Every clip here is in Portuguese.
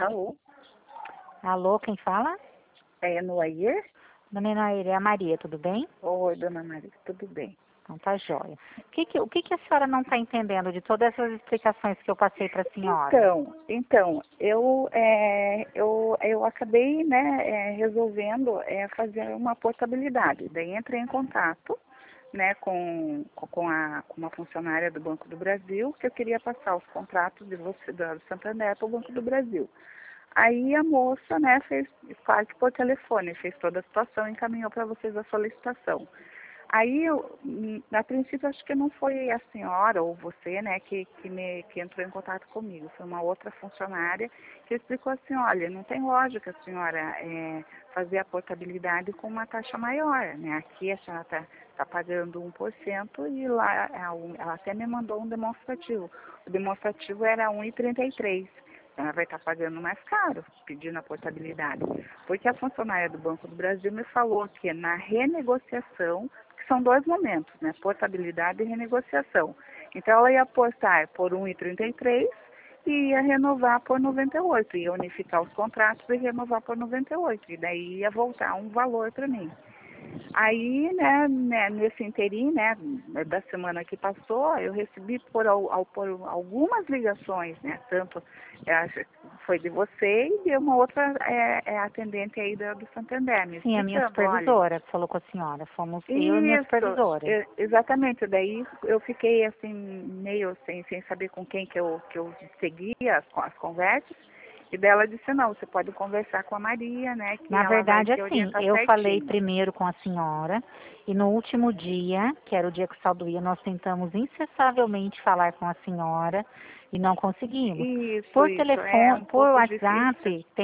Alô, Alô, quem fala? é Noair? Dona Noaíra, é a Maria, tudo bem? Oi, dona Maria, tudo bem? Então tá jóia. O que a senhora não está entendendo de todas essas explicações que eu passei para a senhora? Eu acabei, né, resolvendo fazer uma portabilidade. Daí entrei em contato, né, com uma funcionária do Banco do Brasil, que eu queria passar os contratos de você, do Santander, para o Banco do Brasil. Aí a moça, né, fez, claro que por telefone, fez toda a situação e encaminhou para vocês a solicitação. Aí, a princípio, acho que não foi a senhora ou você, né, que entrou em contato comigo. Foi uma outra funcionária que explicou assim, olha, não tem lógica a senhora fazer a portabilidade com uma taxa maior, né? Aqui a senhora está pagando 1% e lá ela até me mandou um demonstrativo. O demonstrativo era 1,33. Ela vai estar pagando mais caro, pedindo a portabilidade. Porque a funcionária do Banco do Brasil me falou que na renegociação, que são dois momentos, né? Portabilidade e renegociação. Então ela ia apostar por 1,33 e ia renovar por 98, ia unificar os contratos e renovar por 98. E daí ia voltar um valor para mim. Aí, nesse interim, né, da semana que passou, eu recebi por algumas ligações, né, tanto acho que foi de você e de uma outra atendente aí do Santander, me Sim, a minha explicando, olha, supervisora falou com a senhora. Fomos eu e minha isso, supervisora. exatamente, daí eu fiquei assim, meio sem saber com quem que eu seguia as conversas, e dela disse, não, você pode conversar com a Maria, né, que Na ela vai verdade, te assim, orientar eu falei certinho. primeiro com a senhora e no último dia, que era o dia que o saldo ia, nós tentamos incessavelmente falar com a senhora e não conseguimos. Isso, Por é telefone, um por pouco difícil. WhatsApp,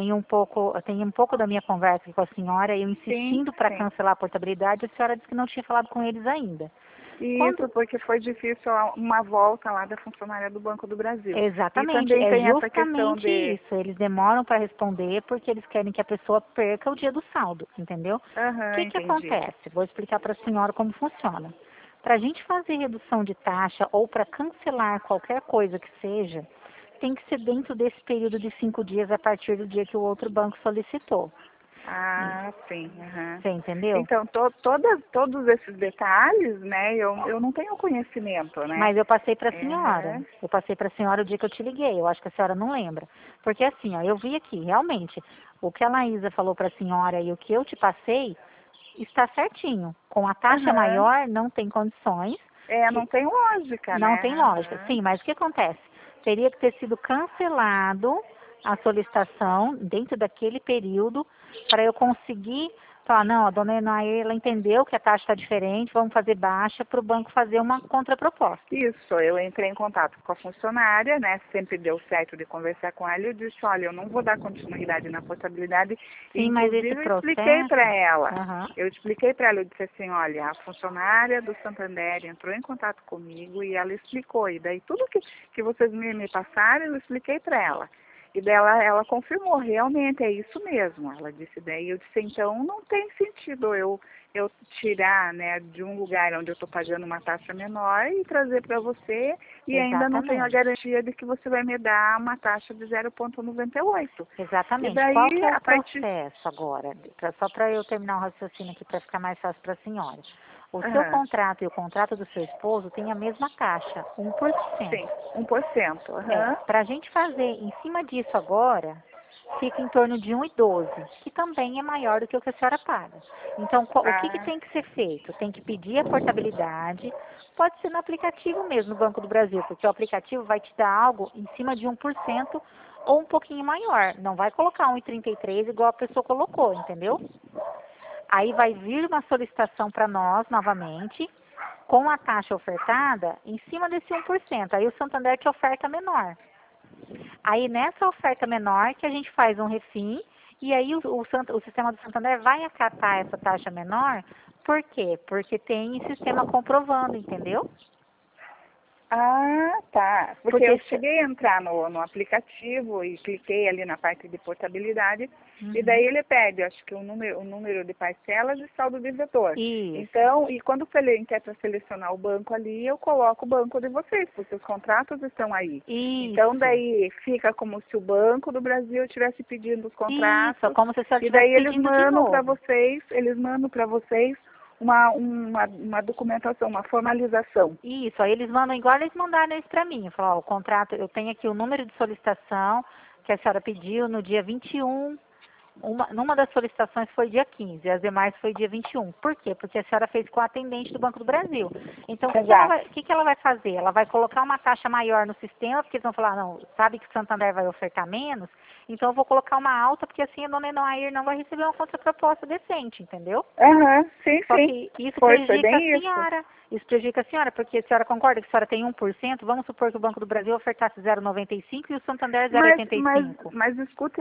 tem um pouco da minha conversa com a senhora, eu Sim, insistindo para sim. cancelar a portabilidade, a senhora disse que não tinha falado com eles ainda. Quando Isso, porque foi difícil uma volta lá da funcionária do Banco do Brasil. E Exatamente, também é tem essa questão justamente de... isso. Eles demoram para responder porque eles querem que a pessoa perca o dia do saldo, entendeu? O Aham, que que entendi. acontece? Vou explicar para a senhora como funciona. Para a gente fazer redução de taxa ou para cancelar qualquer coisa que seja, tem que ser dentro desse período de 5 dias a partir do dia que o outro banco solicitou. Ah, sim. Aham. Você entendeu? Então, todos esses detalhes, né, eu não tenho conhecimento, né? Mas eu passei para a senhora. Aham, Eu passei para a senhora o dia que eu te liguei. Eu acho que a senhora não lembra. Porque assim, ó, eu vi aqui, realmente, o que a Laísa falou para a senhora e o que eu te passei está certinho. Com a taxa aham. maior, não tem condições, Não tem lógica, não né? tem lógica. Aham. Sim, mas o que acontece? Teria que ter sido cancelado a solicitação dentro daquele período para eu conseguir falar, não, a dona Enaê, ela entendeu que a taxa está diferente, vamos fazer baixa para o banco fazer uma contraproposta. Isso, eu entrei em contato com a funcionária, né? Sempre deu certo de conversar com ela. Eu disse, olha, eu não vou dar continuidade na portabilidade. E, Sim, mas esse inclusive, eu expliquei processo. para ela. Aham. Eu expliquei para ela, eu disse assim, olha, a funcionária do Santander entrou em contato comigo e ela explicou. E daí tudo que vocês me passaram, eu expliquei para ela. E dela, ela confirmou, realmente é isso mesmo. Ela disse, daí eu disse, então não tem sentido eu tirar, né, de um lugar onde eu estou pagando uma taxa menor e trazer para você e ainda não tenho a Exatamente. garantia de que você vai me dar uma taxa de 0,98. E Exatamente. Qual que daí, é o a partir... processo agora? Só para eu terminar o raciocínio aqui para ficar mais fácil para a senhora. O seu Aham, contrato e o contrato do seu esposo têm a mesma taxa, 1%. sim, 1%. É, Aham, para a gente fazer em cima disso agora, fica em torno de 1,12, que também é maior do que o que a senhora paga. Então, o que que ah, tem que ser feito? Tem que pedir a portabilidade, pode ser no aplicativo mesmo, no Banco do Brasil, porque o aplicativo vai te dar algo em cima de 1% ou um pouquinho maior. Não vai colocar 1,33 igual a pessoa colocou, entendeu? Aí vai vir uma solicitação para nós novamente, com a taxa ofertada em cima desse 1%. Aí o Santander te oferta menor. Aí nessa oferta menor que a gente faz um refim e aí o sistema do Santander vai acatar essa taxa menor. Por quê? Porque tem sistema comprovando, entendeu? Ah, tá. Porque Porque eu cheguei a entrar no aplicativo e cliquei ali na parte de portabilidade e daí ele pede, acho que o número de parcelas e saldo devedor. Isso, Então, e quando ele quer para selecionar o banco ali, eu coloco o banco de vocês, porque os contratos estão aí. Então, isso, daí fica como se o Banco do Brasil estivesse pedindo os isso, é contratos como se a senhora e estivesse daí pedindo de novo. eles mandam para vocês uma documentação, uma formalização. Isso, aí eles mandam igual eles mandaram isso para mim. Falaram, ó, o contrato, eu tenho aqui o número de solicitação que a senhora pediu no dia 21. Numa das solicitações foi dia 15, as demais foi dia 21. Por quê? Porque a senhora fez com a atendente do Banco do Brasil. Então, Exato. o que que ela vai fazer? Ela vai colocar uma taxa maior no sistema, porque eles vão falar, não, sabe que o Santander vai ofertar menos, então eu vou colocar uma alta, porque assim a dona Enoair não vai receber uma contraproposta decente, entendeu? Aham, sim, Só sim. que isso Foi prejudica a bem isso. senhora. Isso prejudica a senhora, porque a senhora concorda que a senhora tem 1%, vamos supor que o Banco do Brasil ofertasse 0,95 e o Santander Mas, 0,85. escuta,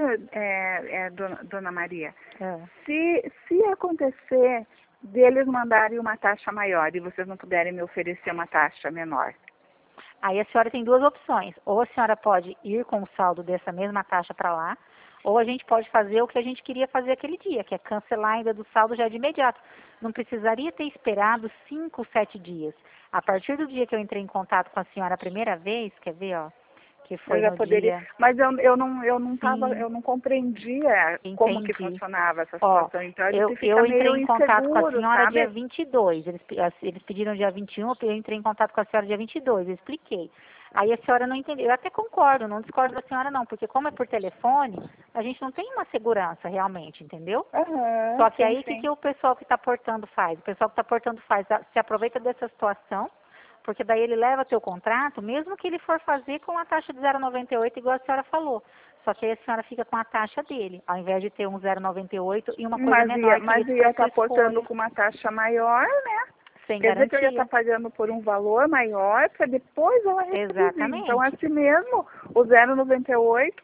dona Maria, É. se acontecer deles mandarem uma taxa maior e vocês não puderem me oferecer uma taxa menor. Aí a senhora tem duas opções. Ou a senhora pode ir com o saldo dessa mesma taxa para lá, ou a gente pode fazer o que a gente queria fazer aquele dia, que é cancelar ainda do saldo já de imediato. Não precisaria ter esperado 5, 7 dias. A partir do dia que eu entrei em contato com a senhora a primeira vez, quer ver, ó, que Eu foi já no poderia, dia... mas Sim, eu não compreendia como que entendi. funcionava essa Ó, situação. Então a eu, gente fica eu entrei meio em contato com a inseguro, senhora dia sabe? 22. Eles pediram dia 21, eu entrei em contato com a senhora dia 22. Eu expliquei. Aí a senhora não entendeu. Eu até concordo, não discordo da senhora não, porque como é por telefone, a gente não tem uma segurança realmente, entendeu? Aham, Só que sim, aí o que, sim. que o pessoal que está portando faz? O pessoal que está portando se aproveita dessa situação, porque daí ele leva teu contrato, mesmo que ele for fazer com a taxa de 0,98, igual a senhora falou. Só que aí a senhora fica com a taxa dele, ao invés de ter um 0,98 e uma coisa menor, que Mas isso foi ia sua estar portando escolha, com uma taxa maior, né? sem Quer dizer que eu ia estar garantia. pagando por um valor maior para depois ela reduzir. Então, Exatamente. assim mesmo, o 0,98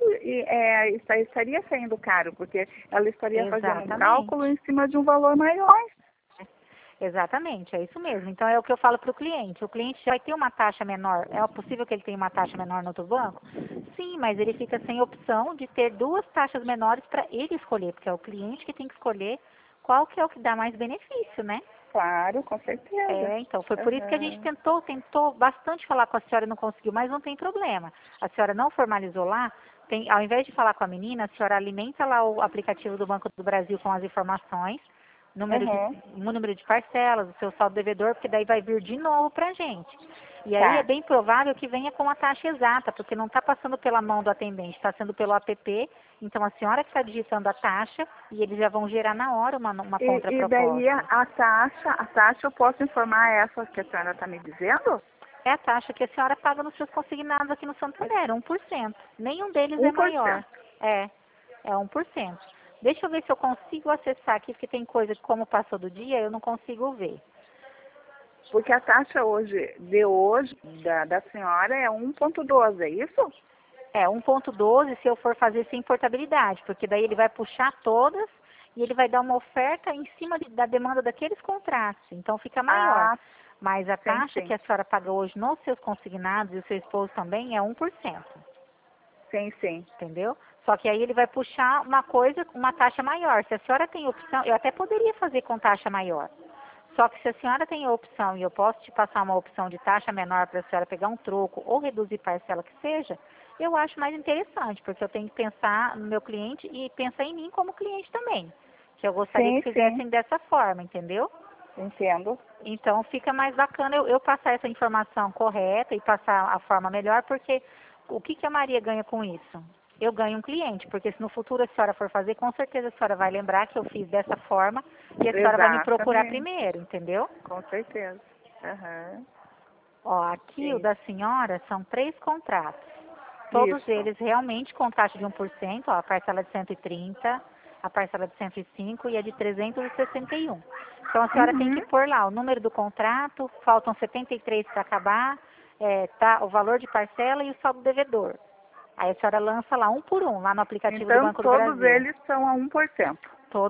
estaria saindo caro, porque ela estaria fazendo um cálculo Exatamente. em cima de um valor maior. Exatamente, é isso mesmo. Então é o que eu falo para o cliente. O cliente já vai ter uma taxa menor. É possível que ele tenha uma taxa menor no outro banco? Sim, mas ele fica sem opção de ter duas taxas menores para ele escolher, porque é o cliente que tem que escolher qual que é o que dá mais benefício, né? Claro, com certeza. É, então, foi por isso que a gente Aham. tentou bastante falar com a senhora e não conseguiu, mas não tem problema. A senhora não formalizou lá, ao invés de falar com a menina, a senhora alimenta lá o aplicativo do Banco do Brasil com as informações, Aham. número de parcelas, o seu saldo devedor, porque daí vai vir de novo para a gente. E aí é Tá. bem provável que venha com a taxa exata, porque não está passando pela mão do atendente, está sendo pelo app. Então a senhora que está digitando a taxa e eles já vão gerar na hora uma E daí contraproposta. a taxa eu posso informar essa que a senhora está me dizendo? É a taxa que a senhora paga nos seus consignados aqui no Santander, 1%. Nenhum deles é Um por maior. cento. É 1%. Deixa eu ver se eu consigo acessar aqui, porque tem coisa que como passou do dia, eu não consigo ver. Porque a taxa de hoje da senhora é 1,12, é isso? É 1,12 se eu for fazer sem portabilidade, porque daí ele vai puxar todas e ele vai dar uma oferta em cima da demanda daqueles contratos. Então fica maior. Ah, Mas a sim, taxa que sim. a senhora paga hoje nos seus consignados e o seu esposo também é 1%. Sim, sim. Entendeu? Só que aí ele vai puxar uma coisa, uma taxa maior. Se a senhora tem opção, eu até poderia fazer com taxa maior. Só que se a senhora tem a opção e eu posso te passar uma opção de taxa menor para a senhora pegar um troco ou reduzir parcela que seja, eu acho mais interessante, porque eu tenho que pensar no meu cliente e pensar em mim como cliente também. Que eu gostaria que Sim, sim. fizessem dessa forma, entendeu? Entendo. Então fica mais bacana eu passar essa informação correta e passar a forma melhor, porque o que, que a Maria ganha com isso? Eu ganho um cliente, porque se no futuro a senhora for fazer, com certeza a senhora vai lembrar que eu fiz dessa forma e a senhora vai me procurar Exatamente. primeiro, entendeu? Com certeza. Aham. Ó, aqui o Isso. da senhora são 3 contratos. Todos Isso. eles realmente com taxa de 1%, ó, a parcela de 130, a parcela de 105 e a de 361. Então a senhora tem que Uhum. pôr lá o número do contrato, faltam 73 para acabar, tá, o valor de parcela e o saldo devedor. Aí a senhora lança lá um por um, lá no aplicativo do Então, Banco do todos Brasil. eles são a 1%.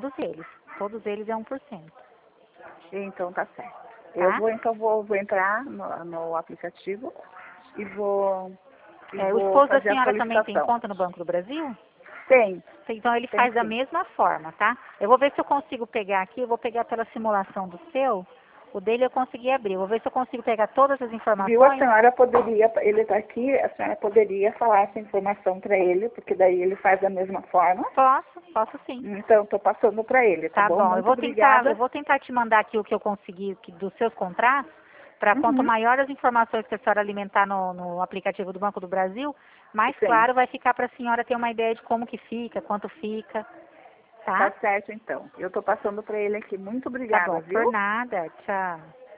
Todos eles é 1%, Então, tá certo. tá? Vou entrar no aplicativo e vou, O esposo da fazer a senhora também tem solicitação. conta no Banco do Brasil? Tem, Então ele tem faz da sim. mesma forma, tá? Eu vou ver se eu consigo pegar aqui, eu vou pegar pela simulação do seu, o dele eu consegui abrir. Eu vou ver se eu consigo pegar todas as Viu, a informações. senhora poderia, ele está aqui, a senhora poderia falar essa informação para ele, porque daí ele faz da mesma forma. Posso sim. Então, estou passando para ele, tá Tá bom? bom, Muito obrigada. eu vou tentar te mandar aqui o que eu consegui dos seus contratos, para quanto Uhum. maior as informações que a senhora alimentar no aplicativo do Banco do Brasil, mais Sim, claro vai ficar para a senhora ter uma ideia de como que fica, quanto fica, tá tá? certo então. Eu estou passando para ele aqui. Muito Tá obrigada, bom, por viu? nada, tchau.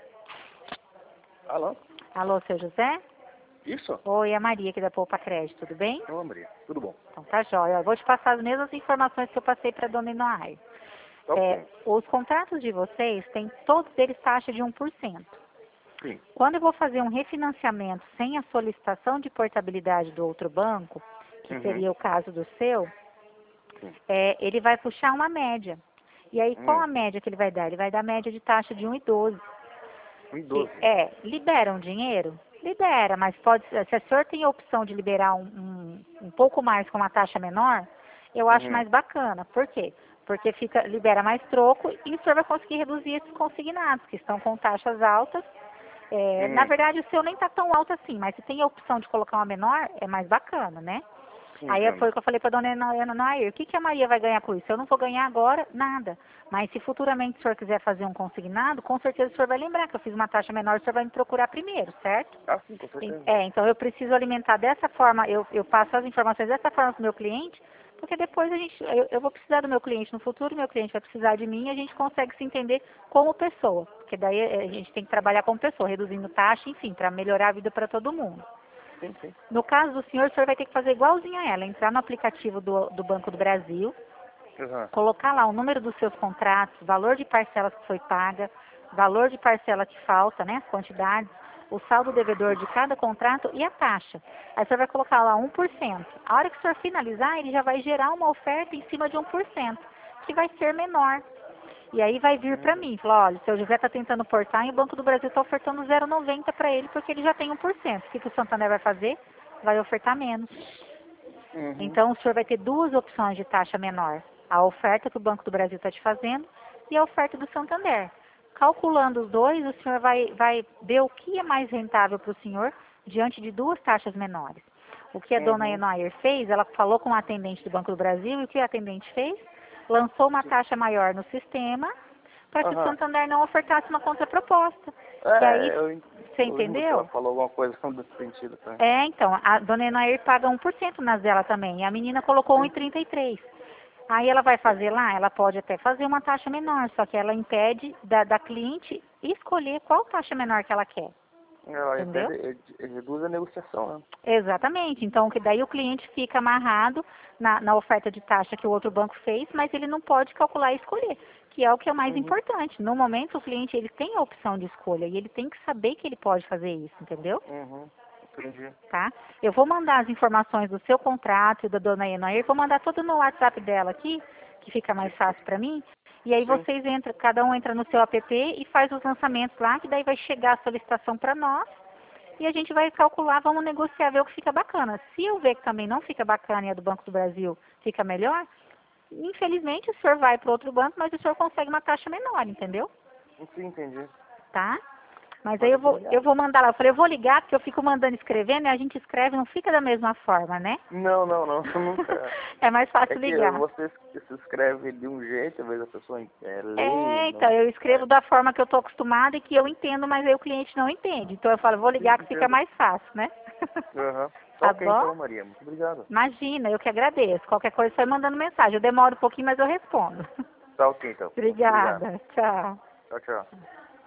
Alô? Alô, seu José? Isso? Oi, é a Maria aqui da Poupa Crédito, tudo bem? Ô, Maria, tudo bom? Então tá jóia. Eu vou te passar as mesmas informações que eu passei para a dona Inoai. Tá ok. Os contratos de vocês têm todos eles taxa de 1%. Sim. Quando eu vou fazer um refinanciamento sem a solicitação de portabilidade do outro banco, que seria o caso do seu, Sim. ele vai puxar uma média. E aí, qual a média que ele vai dar? Ele vai dar média de taxa de 1,12. 1,12. Liberam dinheiro? Libera, mas se a senhor tem a opção de liberar um pouco mais com uma taxa menor, eu acho mais bacana. Por quê? Porque libera mais troco e o senhor vai conseguir reduzir esses consignados, que estão com taxas altas. Na verdade, o seu nem está tão alto assim, mas se tem a opção de colocar uma menor, é mais bacana, né? Aí foi o que eu falei para a dona Nair, o que a Maria vai ganhar com isso? Eu não vou ganhar agora nada, mas se futuramente o senhor quiser fazer um consignado, com certeza o senhor vai lembrar que eu fiz uma taxa menor, o senhor vai me procurar primeiro, certo? Ah, sim, com certeza. Então eu preciso alimentar dessa forma, eu passo as informações dessa forma para o meu cliente, porque depois eu vou precisar do meu cliente no futuro, meu cliente vai precisar de mim e a gente consegue se entender como pessoa, porque daí a gente tem que trabalhar como pessoa, reduzindo taxa, enfim, para melhorar a vida para todo mundo. Sim, sim. No caso do senhor, o senhor vai ter que fazer igualzinho a ela, entrar no aplicativo do Banco do Brasil, colocar lá o número dos seus contratos, valor de parcelas que foi paga, valor de parcela que falta, né, as quantidades, o saldo devedor de cada contrato e a taxa. Aí o senhor vai colocar lá 1%. A hora que o senhor finalizar, ele já vai gerar uma oferta em cima de 1%, que vai ser menor. E aí vai vir para mim, falar, olha, o seu José está tentando portar e o Banco do Brasil está ofertando 0,90 para ele porque ele já tem 1%. O que o Santander vai fazer? Vai ofertar menos. Então o senhor vai ter duas opções de taxa menor. A oferta que o Banco do Brasil está te fazendo e a oferta do Santander. Calculando os dois, o senhor vai ver o que é mais rentável para o senhor diante de duas taxas menores. O que a dona Enoir fez, ela falou com o atendente do Banco do Brasil e o que o atendente fez? Lançou uma taxa maior no sistema para que o Santander não ofertasse uma contraproposta. E aí, você entendeu? Ela falou alguma coisa nesse sentido, tá? Então, a dona Enair paga 1% nas dela também, e a menina colocou 1,33. Aí ela vai fazer lá, ela pode até fazer uma taxa menor, só que ela impede da cliente escolher qual taxa menor que ela quer. Ela Entendeu? reduz a negociação, né? Exatamente. Então, que daí o cliente fica amarrado na oferta de taxa que o outro banco fez, mas ele não pode calcular e escolher, que é o que é o mais importante. No momento, o cliente ele tem a opção de escolha e ele tem que saber que ele pode fazer isso, entendeu? Entendi. Tá? Eu vou mandar as informações do seu contrato e da dona Enoir, vou mandar tudo no WhatsApp dela aqui, que fica mais fácil para mim. E aí vocês entram, cada um entra no seu app e faz os lançamentos lá, que daí vai chegar a solicitação para nós. E a gente vai calcular, vamos negociar, ver o que fica bacana. Se eu ver que também não fica bacana e a do Banco do Brasil fica melhor, infelizmente o senhor vai para outro banco, mas o senhor consegue uma taxa menor, entendeu? Sim, entendi. Tá? Mas aí eu vou mandar lá. Eu falei, eu vou ligar, porque eu fico mandando escrevendo e a gente escreve, não fica da mesma forma, né? Não, nunca. É mais fácil É que ligar. você se escreve de um jeito, às vezes a pessoa lê. Então, eu escrevo da forma que eu estou acostumada e que eu entendo, mas aí o cliente não entende. Então eu falo, vou ligar que fica mais fácil, né? Tá Ok, bom? então, Maria. Muito obrigado. Imagina, eu que agradeço. Qualquer coisa, você vai mandando mensagem. Eu demoro um pouquinho, mas eu respondo. Tá ok, então. Obrigada. Tchau. Tchau, tchau.